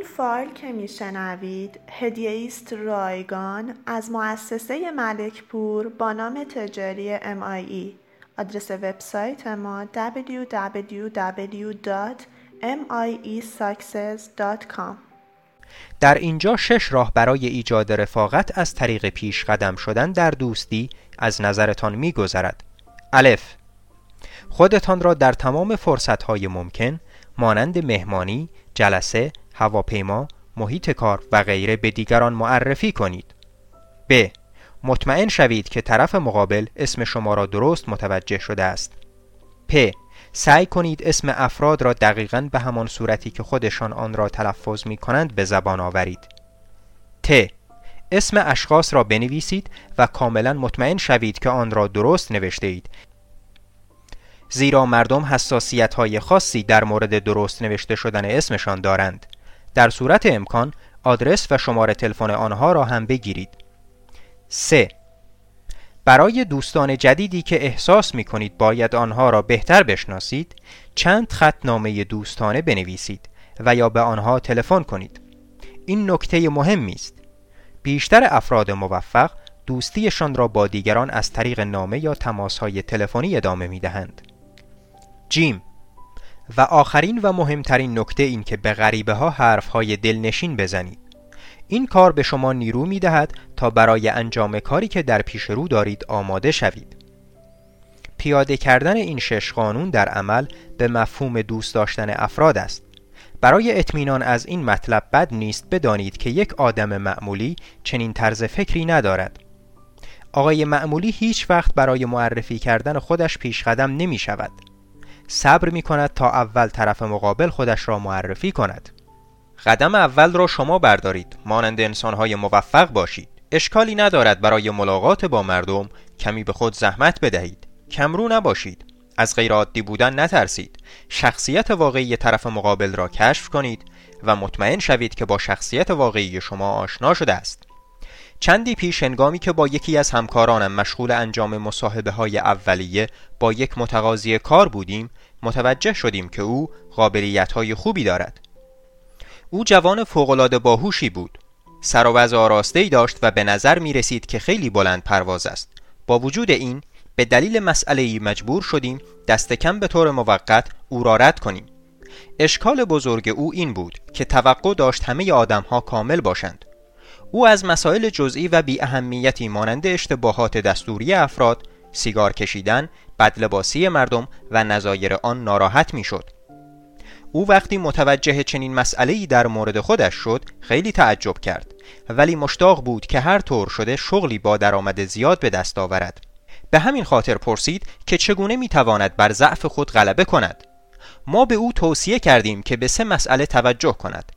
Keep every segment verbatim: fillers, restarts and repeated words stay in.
این فایل که میشنوید هدیه است رایگان از مؤسسه ملکپور با نام تجاری ام آی ای. آدرس وبسایت ما دبلیو دبلیو دبلیو دات ام آی ای ساکسس دات کام. در اینجا شش راه برای ایجاد رفاقت از طریق پیش قدم شدن در دوستی از نظرتان می گذرد. الف، خودتان را در تمام فرصتهای ممکن مانند مهمانی، جلسه، هواپیما، محیط کار و غیره به دیگران معرفی کنید. ب، مطمئن شوید که طرف مقابل اسم شما را درست متوجه شده است. پ، سعی کنید اسم افراد را دقیقاً به همان صورتی که خودشان آن را تلفظ می کنند به زبان آورید. ت، اسم اشخاص را بنویسید و کاملاً مطمئن شوید که آن را درست نوشته اید، زیرا مردم حساسیت‌های خاصی در مورد درست نوشته شدن اسمشان دارند. در صورت امکان آدرس و شماره تلفن آنها را هم بگیرید. سه، برای دوستان جدیدی که احساس می‌کنید باید آنها را بهتر بشناسید، چند خط نامه دوستانه بنویسید و یا به آنها تلفن کنید. این نکته مهمی است. بیشتر افراد موفق دوستیشان را با دیگران از طریق نامه یا تماس‌های تلفنی ادامه می‌دهند. جیم، و آخرین و مهمترین نکته این که به غریبه ها حرف های دلنشین بزنید. این کار به شما نیرو می دهد تا برای انجام کاری که در پیش رو دارید آماده شوید. پیاده کردن این شش قانون در عمل به مفهوم دوست داشتن افراد است. برای اطمینان از این مطلب بد نیست بدانید که یک آدم معمولی چنین طرز فکری ندارد. آقای معمولی هیچ وقت برای معرفی کردن خودش پیش قدم نمی شود. صبر می کند تا اول طرف مقابل خودش را معرفی کند. قدم اول را شما بردارید، مانند انسان‌های موفق باشید. اشکالی ندارد برای ملاقات با مردم کمی به خود زحمت بدهید. کمرو نباشید. از غیر عادی بودن نترسید. شخصیت واقعی طرف مقابل را کشف کنید و مطمئن شوید که با شخصیت واقعی شما آشنا شده است. چندی پیش هنگامی که با یکی از همکارانم مشغول انجام مصاحبه‌های اولیه با یک متقاضی کار بودیم، متوجه شدیم که او قابلیت‌های خوبی دارد. او جوان فوق‌العاده باهوشی بود. سر و وضع آراسته‌ای داشت و به نظر می‌رسید که خیلی بلند پرواز است. با وجود این، به دلیل مسئله‌ای مجبور شدیم دست کم به طور موقت او را رد کنیم. اشکال بزرگ او این بود که توقع داشت همه آدم‌ها کامل باشند. او از مسائل جزئی و بی اهمیتی مانند اشتباهات دستوری افراد، سیگار کشیدن، بدلباسی مردم و نظایر آن ناراحت می شد. او وقتی متوجه چنین مسئله‌ای در مورد خودش شد خیلی تعجب کرد، ولی مشتاق بود که هر طور شده شغلی با درآمد زیاد به دست آورد. به همین خاطر پرسید که چگونه می تواند بر ضعف خود غلبه کند. ما به او توصیه کردیم که به سه مسئله توجه کند.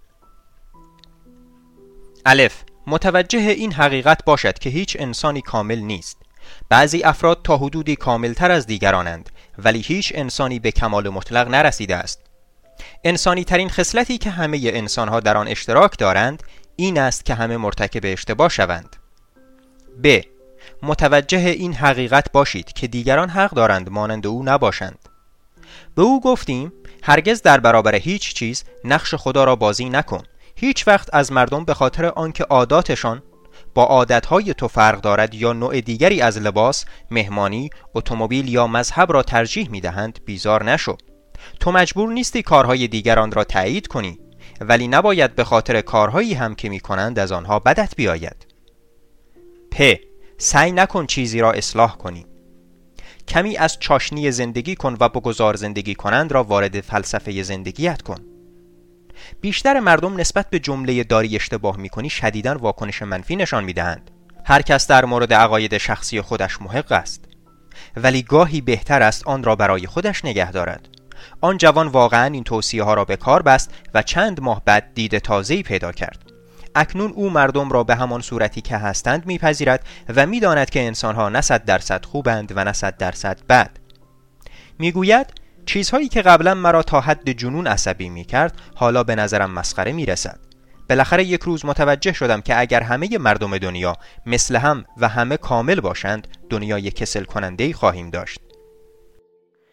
الف، متوجه این حقیقت باشد که هیچ انسانی کامل نیست. بعضی افراد تا حدودی کاملتر از دیگرانند، ولی هیچ انسانی به کمال مطلق نرسیده است. انسانی ترین خصلتی که همه انسانها در آن اشتراک دارند این است که همه مرتکب اشتباه شوند. ب، متوجه این حقیقت باشید که دیگران حق دارند مانند او نباشند. به او گفتیم هرگز در برابر هیچ چیز نقش خدا را بازی نکن. هیچ وقت از مردم به خاطر آنکه عاداتشان با عادتهای تو فرق دارد یا نوع دیگری از لباس، مهمانی، اتومبیل یا مذهب را ترجیح می‌دهند بیزار نشو. تو مجبور نیستی کارهای دیگران را تایید کنی، ولی نباید به خاطر کارهایی هم که می‌کنند از آنها بدت بیاید. پ، سعی نکن چیزی را اصلاح کنی. کمی از چاشنی زندگی کن و بگذار زندگی کنند را وارد فلسفه زندگیت کن. بیشتر مردم نسبت به جمله داری اشتباه میکنی شدیداً واکنش منفی نشان میدهند. هر کس در مورد عقاید شخصی خودش محق است، ولی گاهی بهتر است آن را برای خودش نگه دارد. آن جوان واقعاً این توصیه ها را به کار بست و چند ماه بعد دید تازه‌ای پیدا کرد. اکنون او مردم را به همان صورتی که هستند میپذیرد و میداند که انسانها نه صد درصد خوبند و نه صد درصد بد. میگوید چیزهایی که قبلا مرا تا حد جنون عصبی میکرد حالا به نظرم مسخره میرسد. بالاخره یک روز متوجه شدم که اگر همه مردم دنیا مثل هم و همه کامل باشند دنیای کسل کننده‌ای خواهیم داشت.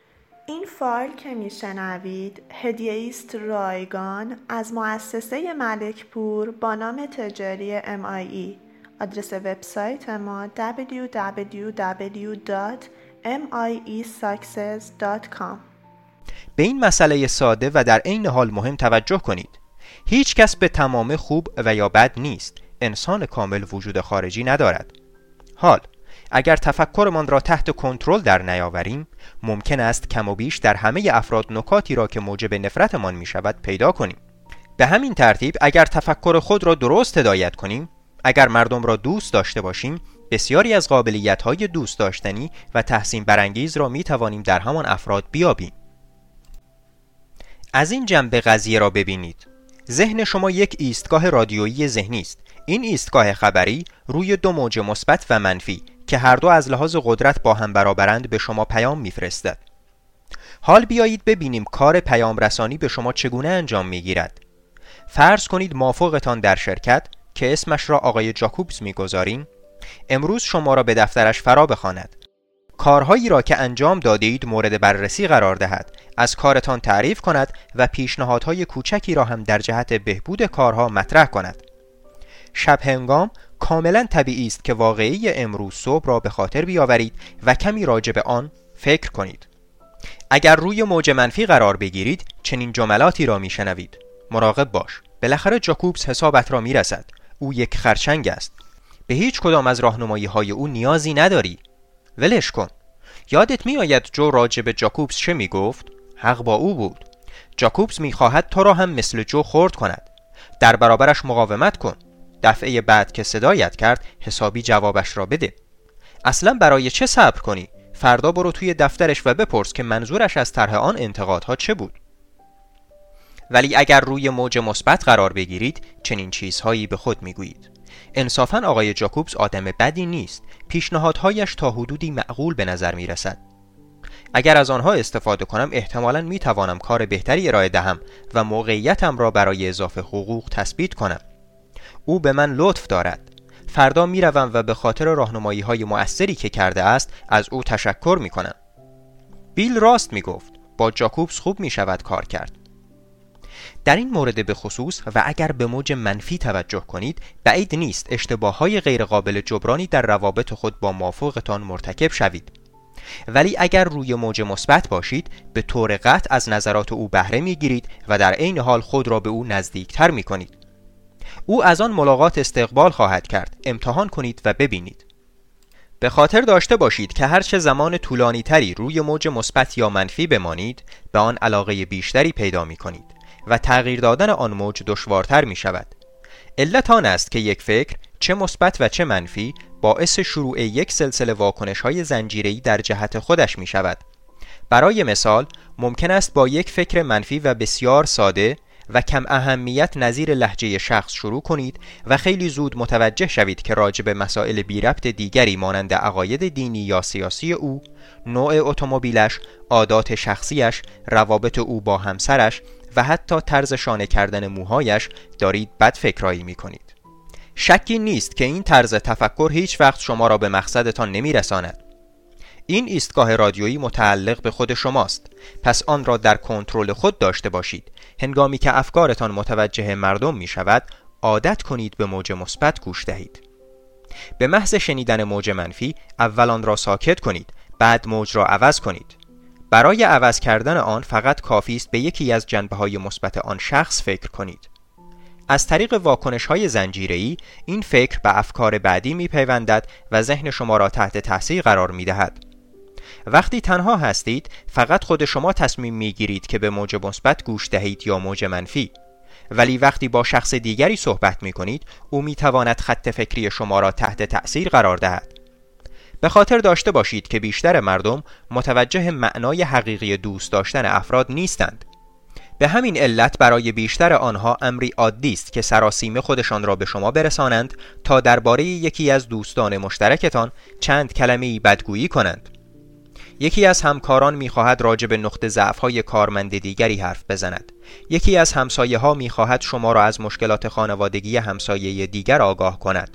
این فایل که میشنوید هدیه است رایگان از مؤسسه ملکپور با نام تجاری ام آی ای. آدرس وبسایت ما دبلیو دبلیو دبلیو دات ام آی ای ساکسس دات کام. به این مسئله ساده و در عین حال مهم توجه کنید. هیچ کس به تمام خوب و یا بد نیست. انسان کامل وجود خارجی ندارد. حال اگر تفکرمان را تحت کنترل در نیاوریم، ممکن است کم و بیش در همه افراد نکاتی را که موجب نفرتمان می شود پیدا کنیم. به همین ترتیب اگر تفکر خود را درست هدایت کنیم، اگر مردم را دوست داشته باشیم، بسیاری از قابلیت‌های دوست داشتنی و تحسین برانگیز را می توانیم در همان افراد بیابیم. از این جنبه قضیه را ببینید. ذهن شما یک ایستگاه رادیویی ذهنی است. این ایستگاه خبری روی دو موج مثبت و منفی که هر دو از لحاظ قدرت با هم برابرند به شما پیام میفرستد. حال بیایید ببینیم کار پیام رسانی به شما چگونه انجام میگیرد. فرض کنید مافوقتان در شرکت که اسمش را آقای جاکوبز میگذاریم، امروز شما را به دفترش فرا بخواند. کارهایی را که انجام دادید مورد بررسی قرار دهد، از کارتان تعریف کند و پیشنهادهای کوچکی را هم در جهت بهبود کارها مطرح کند. شب هنگام کاملا طبیعی است که واقعی امروز صبح را به خاطر بیاورید و کمی راجع به آن فکر کنید. اگر روی موج منفی قرار بگیرید، چنین جملاتی را میشنوید: مراقب باش، بالاخره جاکوبز حسابت را میرسد. او یک خرچنگ است. به هیچ کدام از راهنمایی‌های او نیازی نداری. ولش کن. یادت میآید جو راجع به جاکوبز چه میگفت؟ حق با او بود. جاکوبز میخواهد تو را هم مثل جو خرد کند. در برابرش مقاومت کن. دفعه بعد که صدایت کرد حسابی جوابش را بده. اصلا برای چه صبر کنی؟ فردا برو توی دفترش و بپرس که منظورش از طرح آن انتقادها چه بود. ولی اگر روی موج مثبت قرار بگیرید، چنین چیزهایی به خود میگویید: انصافاً آقای جاکوبز آدم بدی نیست. پیشنهادهایش تا حدودی معقول به نظر می رسد. اگر از آنها استفاده کنم احتمالاً می توانم کار بهتری ارائه دهم و موقعیتم را برای اضافه حقوق تثبیت کنم. او به من لطف دارد. فردا می روم و به خاطر راهنمایی های مؤثری که کرده است از او تشکر می کنم. بیل راست می گفت. با جاکوبز خوب می شود کار کرد. در این مورد به خصوص و اگر به موج منفی توجه کنید، بعید نیست اشتباه‌های غیرقابل جبرانی در روابط خود با مافوقتان مرتکب شوید. ولی اگر روی موج مثبت باشید، به طور قطع از نظرات او بهره می‌گیرید و در عین حال خود را به او نزدیکتر می‌کنید. او از آن ملاقات استقبال خواهد کرد. امتحان کنید و ببینید. به خاطر داشته باشید که هرچه زمان طولانی تری روی موج مثبت یا منفی بمانید، به آن علاقه بیشتری پیدا می‌کنید و تغییر دادن آن موج دشوارتر می شود. علت آن است که یک فکر، چه مثبت و چه منفی، باعث شروع یک سلسله واکنش‌های زنجیره‌ای در جهت خودش می شود. برای مثال، ممکن است با یک فکر منفی و بسیار ساده و کم اهمیت نظیر لهجه شخص شروع کنید و خیلی زود متوجه شوید که راجع به مسائل بی ربط دیگری مانند عقاید دینی یا سیاسی او، نوع اتومبیلش، عادات شخصیش، روابط او با همسرش و حتی طرز شانه کردن موهایش دارید بد فکرایی می کنید. شکی نیست که این طرز تفکر هیچ وقت شما را به مقصدتان نمی رساند. این ایستگاه رادیویی متعلق به خود شماست. پس آن را در کنترل خود داشته باشید. هنگامی که افکارتان متوجه مردم می شود، عادت کنید به موج مثبت گوش دهید. به محض شنیدن موج منفی، اول آن را ساکت کنید، بعد موج را عوض کنید. برای عوض کردن آن فقط کافی است به یکی از جنبه‌های مثبت آن شخص فکر کنید. از طریق واکنش‌های زنجیره‌ای این فکر به افکار بعدی می‌پیوندد و ذهن شما را تحت تاثیر قرار می‌دهد. وقتی تنها هستید، فقط خود شما تصمیم می‌گیرید که به موج مثبت گوش دهید یا موج منفی. ولی وقتی با شخص دیگری صحبت می‌کنید، او می‌تواند خط فکری شما را تحت تأثیر قرار دهد. به خاطر داشته باشید که بیشتر مردم متوجه معنای حقیقی دوست داشتن افراد نیستند. به همین علت برای بیشتر آنها امری عادی است که سراسیمه خودشان را به شما برسانند تا درباره یکی از دوستان مشترکتان چند کلمه‌ای بدگویی کنند. یکی از همکاران می‌خواهد راجع به نقطه ضعف‌های کارمند دیگری حرف بزند. یکی از همسایه‌ها می‌خواهد شما را از مشکلات خانوادگی همسایه دیگر آگاه کند.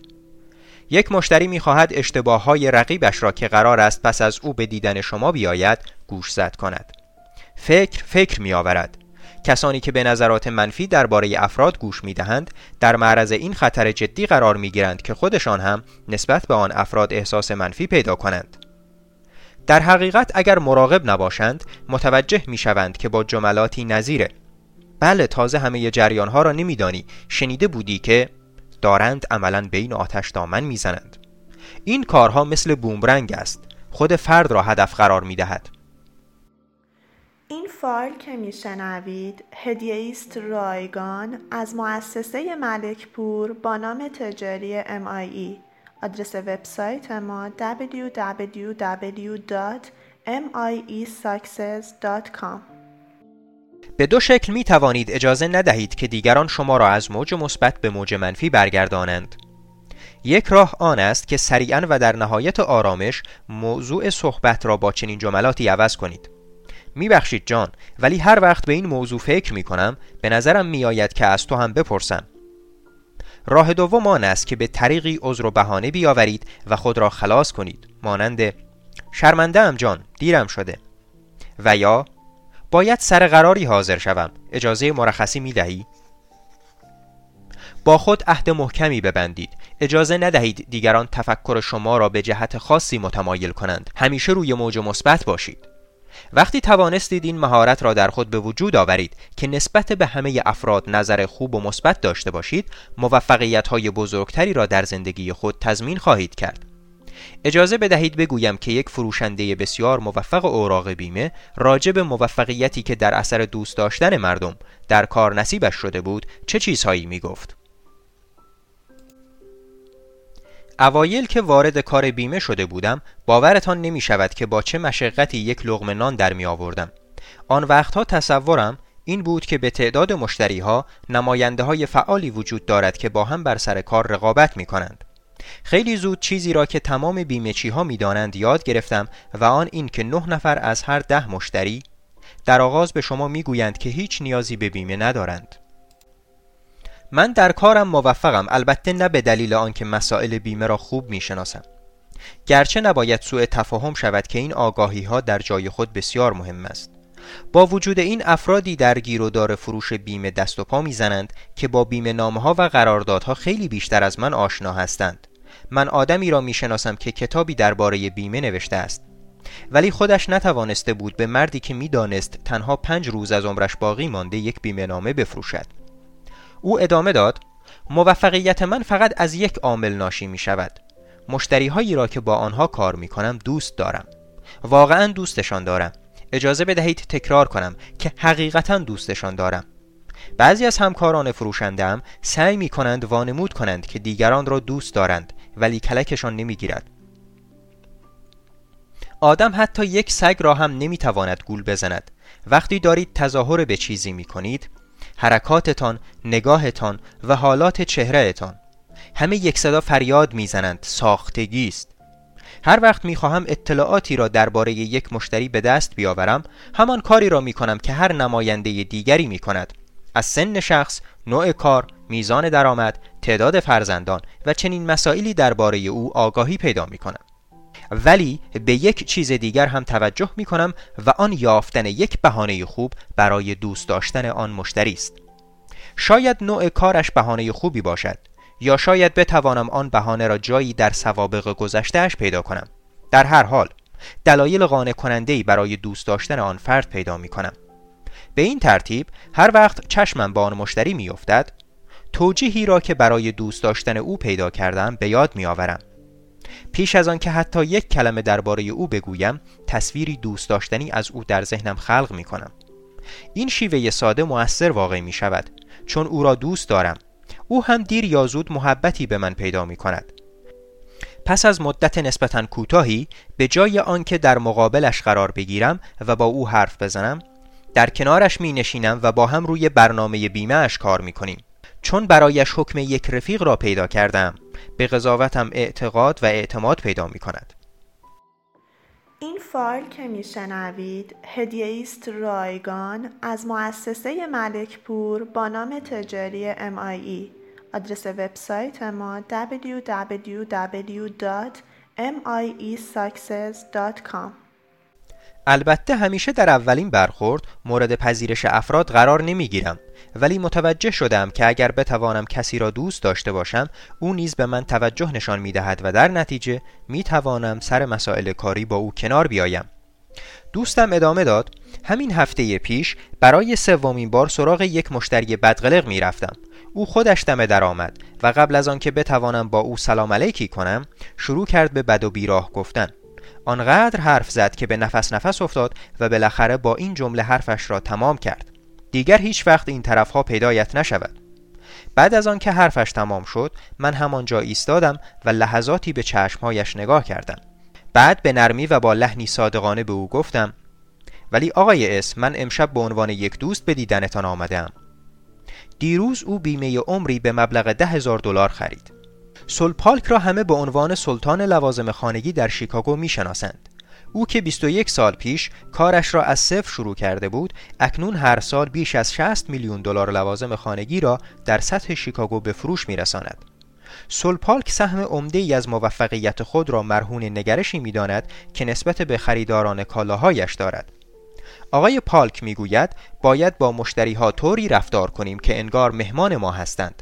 یک مشتری می‌خواهد اشتباه‌های رقیبش را که قرار است پس از او به دیدن شما بیاید گوشزد کند. فکر فکر می آورد. کسانی که به نظرات منفی درباره افراد گوش می دهند در معرض این خطر جدی قرار می گیرند که خودشان هم نسبت به آن افراد احساس منفی پیدا کنند. در حقیقت اگر مراقب نباشند متوجه می شوند که با جملاتی نظیر بله تازه همه جریان ها را نمی دانی، شنیده بودی که دارند عملاً بین آتش دامن می زنند. این کارها مثل بومرنگ است، خود فرد را هدف قرار می دهد. این فایل که میشنوید هدیه است رایگان از مؤسسه ملک پور با نام تجاری ام آی ای. آدرس وبسایت ما دبلیو دبلیو دبلیو دات ام آی ای ساکسس دات کام. به دو شکل می توانید اجازه ندهید که دیگران شما را از موج مثبت به موج منفی برگردانند. یک راه آن است که سریعاً و در نهایت آرامش موضوع صحبت را با چنین جملاتی عوض کنید. میبخشید جان، ولی هر وقت به این موضوع فکر می کنم به نظرم می آید که از تو هم بپرسم. راه دوم آن است که به طریقی عذر و بهانه بیاورید و خود را خلاص کنید، مانند شرمنده ام جان، دیرم شده، و یا باید سر قراری حاضر شوم، اجازه مرخصی می دهی؟ با خود عهد محکمی ببندید. اجازه ندهید دیگران تفکر شما را به جهت خاصی متمایل کنند. همیشه روی موج مثبت باشید. وقتی توانستید این مهارت را در خود به وجود آورید که نسبت به همه افراد نظر خوب و مثبت داشته باشید، موفقیت‌های بزرگتری را در زندگی خود تضمین خواهید کرد. اجازه بدهید بگویم که یک فروشنده بسیار موفق اوراق بیمه راجع به موفقیتی که در اثر دوست داشتن مردم در کار نصیبش شده بود چه چیزهایی می گفت. اوایل که وارد کار بیمه شده بودم باورتان نمی شود که با چه مشقتی یک لقمه نان در می آوردم. آن وقتها تصورم این بود که به تعداد مشتری ها نماینده های فعالی وجود دارد که با هم بر سر کار رقابت می کنند. خیلی زود چیزی را که تمام بیمه‌چی ها می دانند یاد گرفتم و آن این که نه نفر از هر ده مشتری در آغاز به شما می گویند که هیچ نیازی به بیمه ندارند. من در کارم موفقم، البته نه به دلیل آنکه مسائل بیمه را خوب می شناسم. گرچه نباید سوء تفاهم شود که این آگاهی ها در جای خود بسیار مهم است. با وجود این افرادی در گیر و دار فروش بیمه دست و پا می زنند که با بیمه نامه ها و قراردادها خیلی بیشتر از من آشنا هستند. من آدمی را می شناسم که کتابی درباره بیمه نوشته است، ولی خودش نتوانسته بود به مردی که می دانست تنها پنج روز از عمرش باقی مانده یک بیمه نامه بفروشد. او ادامه داد: موفقیت من فقط از یک عامل ناشی می شود. مشتری هایی را که با آنها کار می کنم دوست دارم. واقعا دوستشان دارم. اجازه بدهید تکرار کنم که حقیقتا دوستشان دارم. بعضی از همکاران فروشنده هم سعی می کنند وانمود کنند که دیگران را دوست دارند، ولی کلکشان نمی گیرد. آدم حتی یک سگ را هم نمی تواند گول بزند. وقتی دارید تظاهر به چیزی می کنید، حرکاتتان، نگاهتان و حالات چهرهتان همه یک صدا فریاد میزنند ساختگی است. هر وقت میخواهم اطلاعاتی را درباره یک مشتری به دست بیاورم، همان کاری را میکنم که هر نماینده دیگری میکند. از سن شخص، نوع کار، میزان درآمد، تعداد فرزندان و چنین مسائلی درباره او آگاهی پیدا میکنم. ولی به یک چیز دیگر هم توجه می کنم و آن یافتن یک بهانه خوب برای دوست داشتن آن مشتری است. شاید نوع کارش بهانه خوبی باشد، یا شاید بتوانم آن بهانه را جایی در سوابق گذشته‌اش پیدا کنم. در هر حال دلایل قانع کننده‌ای برای دوست داشتن آن فرد پیدا می کنم. به این ترتیب هر وقت چشمم به آن مشتری می افتد، توجیهی را که برای دوست داشتن او پیدا کردم به یاد می آورم. پیش از آن که حتی یک کلمه درباره او بگویم، تصویری دوست داشتنی از او در ذهنم خلق می کنم. این شیوه ساده مؤثر واقع می شود، چون او را دوست دارم. او هم دیر یا زود محبتی به من پیدا می کند. پس از مدت نسبتاً کوتاهی، به جای آنکه در مقابلش قرار بگیرم و با او حرف بزنم، در کنارش می نشینم و با هم روی برنامه بیمه اش کار می کنیم. چون برایش حکم یک رفیق را پیدا کردم، به قضاوتم اعتقاد و اعتماد پیدا می کند. این فایل که می شنوید هدیه است رایگان از مؤسسه ملک پور با نام تجاری ام آی ای. آدرس وبسایت ما دبلیو دبلیو دبلیو دات ام آی ای ساکسس دات کام. البته همیشه در اولین برخورد مورد پذیرش افراد قرار نمیگیرم، ولی متوجه شدم که اگر بتوانم کسی را دوست داشته باشم، او نیز به من توجه نشان میدهد و در نتیجه میتوانم سر مسائل کاری با او کنار بیایم. دوستم ادامه داد: همین هفته پیش برای سومین بار سراغ یک مشتری بدقلق میرفتم. او خودش دم در آمد و قبل از آن که بتوانم با او سلام علیکی کنم، شروع کرد به بد و بیراه گفتن. آنقدر حرف زد که به نفس نفس افتاد و بالاخره با این جمله حرفش را تمام کرد: دیگر هیچ وقت این طرفها پیدایت نشود. بعد از آن که حرفش تمام شد، من همانجا ایستادم و لحظاتی به چشمهایش نگاه کردم. بعد به نرمی و با لحنی صادقانه به او گفتم: ولی آقای اس، من امشب به عنوان یک دوست به دیدنتان آمدم. دیروز او بیمه عمری به مبلغ ده هزار دلار خرید. سول پالک را همه به عنوان سلطان لوازم خانگی در شیکاگو میشناسند. او که بیست و یک سال پیش کارش را از صفر شروع کرده بود، اکنون هر سال بیش از شصت میلیون دلار لوازم خانگی را در سطح شیکاگو به فروش میرساند. سول پالک سهم عمده‌ای از موفقیت خود را مرهون نگرشی می‌داند که نسبت به خریداران کالاهایش دارد. آقای پالک میگوید باید با مشتری‌ها طوری رفتار کنیم که انگار مهمان ما هستند.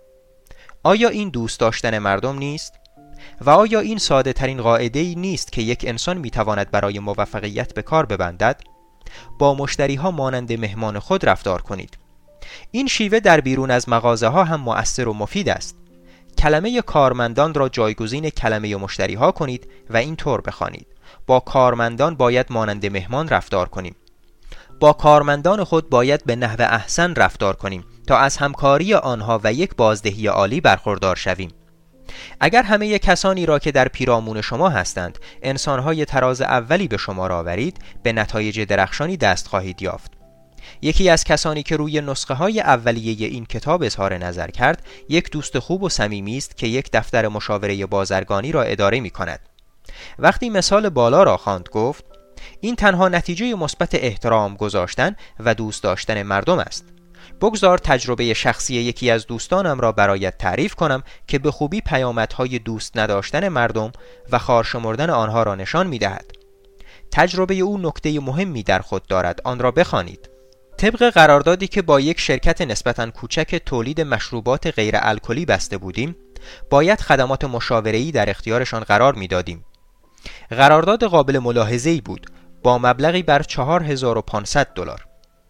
آیا این دوست داشتن مردم نیست؟ و آیا این ساده ترین قاعده‌ای نیست که یک انسان میتواند برای موفقیت به کار ببندد؟ با مشتری‌ها مانند مهمان خود رفتار کنید. این شیوه در بیرون از مغازه‌ها هم مؤثر و مفید است. کلمه کارمندان را جایگزین کلمه مشتری‌ها کنید و این طور بخوانید: با کارمندان باید مانند مهمان رفتار کنیم. با کارمندان خود باید به نحو احسن رفتار کنیم تا از همکاری آنها و یک بازدهی عالی برخوردار شویم. اگر همه کسانی را که در پیرامون شما هستند انسان‌های تراز اولی به شما آورید، به نتایج درخشانی دست خواهید یافت. یکی از کسانی که روی نسخه های اولیه این کتاب اظهار نظر کرد، یک دوست خوب و صمیمی است که یک دفتر مشاوره بازرگانی را اداره می کند. وقتی مثال بالا را خواند گفت: این تنها نتیجه مثبت احترام گذاشتن و دوست داشتن مردم است. بگذار تجربه شخصی یکی از دوستانم را برایت تعریف کنم که به خوبی پیامدهای دوست نداشتن مردم و خارشمردن آنها را نشان می دهد. تجربه او نکته مهمی در خود دارد، آن را بخوانید. طبق قراردادی که با یک شرکت نسبتاً کوچک تولید مشروبات غیر الکلی بسته بودیم، باید خدمات مشاوره‌ای در اختیارشان قرار می‌دادیم. قرارداد قابل ملاحظه‌ای بود با مبلغی بر چهار هزار و پانصد دلار.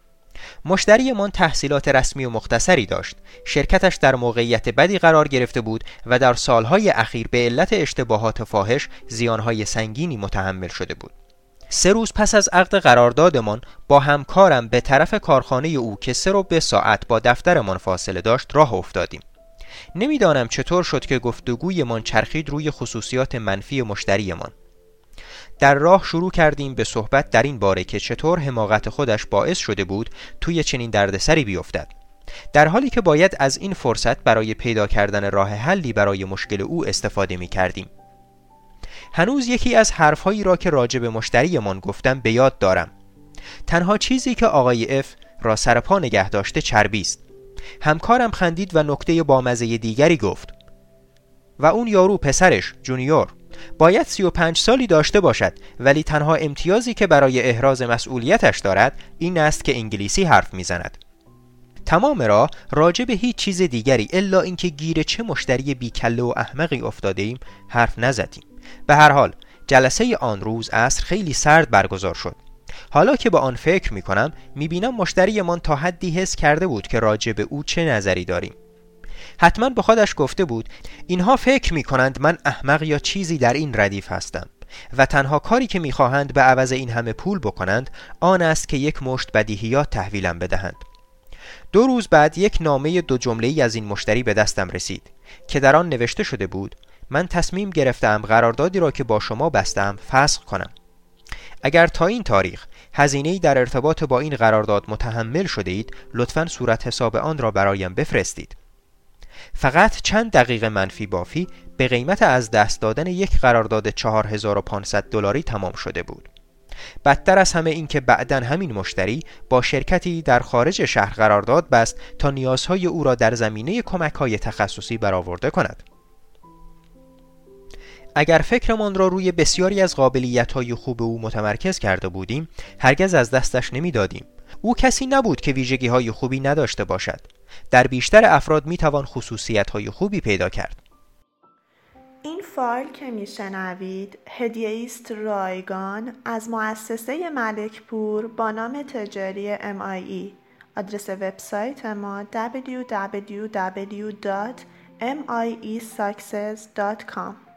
مشتریمان تحصیلات رسمی و مختصری داشت. شرکتش در موقعیت بدی قرار گرفته بود و در سالهای اخیر به علت اشتباهات فاحش زیانهای سنگینی متحمل شده بود. سه روز پس از عقد قراردادمان با همکارم به طرف کارخانه او که سه رو به ساعت با دفترمان فاصله داشت راه افتادیم. نمیدانم چطور شد که گفتگویمان چرخید روی خصوصیات منفی مشتریمان. در راه شروع کردیم به صحبت در این باره که چطور حماقت خودش باعث شده بود توی چنین دردسری بیفتد، در حالی که باید از این فرصت برای پیدا کردن راه حلی برای مشکل او استفاده می کردیم. هنوز یکی از حرفهایی را که راجع به مشتریمان گفتم به یاد دارم. تنها چیزی که آقای اف را سر پا نگه داشته چربی است. همکارم خندید و نکته بامزه دیگری گفت: و اون یارو پسرش جونیور باید سی و پنج سالی داشته باشد، ولی تنها امتیازی که برای احراز مسئولیتش دارد این است که انگلیسی حرف میزند. تمام راه راجع به هیچ چیز دیگری الا اینکه گیر چه مشتری بیکله و احمقی افتاده ایم حرف نزدیم. به هر حال جلسه آن روز عصر خیلی سرد برگزار شد. حالا که به آن فکر می کنم می بینم مشتریمان تا حدی حس کرده بود که راجع به او چه نظری داریم. حتما به خودش گفته بود اینها فکر می کنند من احمق یا چیزی در این ردیف هستم و تنها کاری که می خواهند به عوض این همه پول بکنند آن است که یک مشت بدیهیات تحویلم بدهند. دو روز بعد یک نامه دو جمله‌ای از این مشتری به دستم رسید که در آن نوشته شده بود: من تصمیم گرفتم قراردادی را که با شما بستم فسخ کنم. اگر تا این تاریخ هزینه‌ای در ارتباط با این قرارداد متحمل شده اید، لطفاً صورت حساب آن را برایم بفرستید. فقط چند دقیقه منفی بافی به قیمت از دست دادن یک قرارداد چهار هزار و پانصد دلاری تمام شده بود. بدتر از همه این که بعداً همین مشتری با شرکتی در خارج شهر قرارداد بست تا نیازهای او را در زمینه کمک‌های تخصصی برآورده کند. اگر فکرمان را روی بسیاری از قابلیت‌های خوب او متمرکز کرده بودیم، هرگز از دستش نمی‌دادیم. او کسی نبود که ویژگی‌های خوبی نداشته باشد. در بیشتر افراد می‌توان خصوصیت‌های خوبی پیدا کرد. این فایل که میشنوید هدیه است رایگان از مؤسسه ملک پور با نام تجاری ام آی ای. آدرس وبسایت ما دبلیو دبلیو دبلیو دات ام آی ای ساکسس دات کام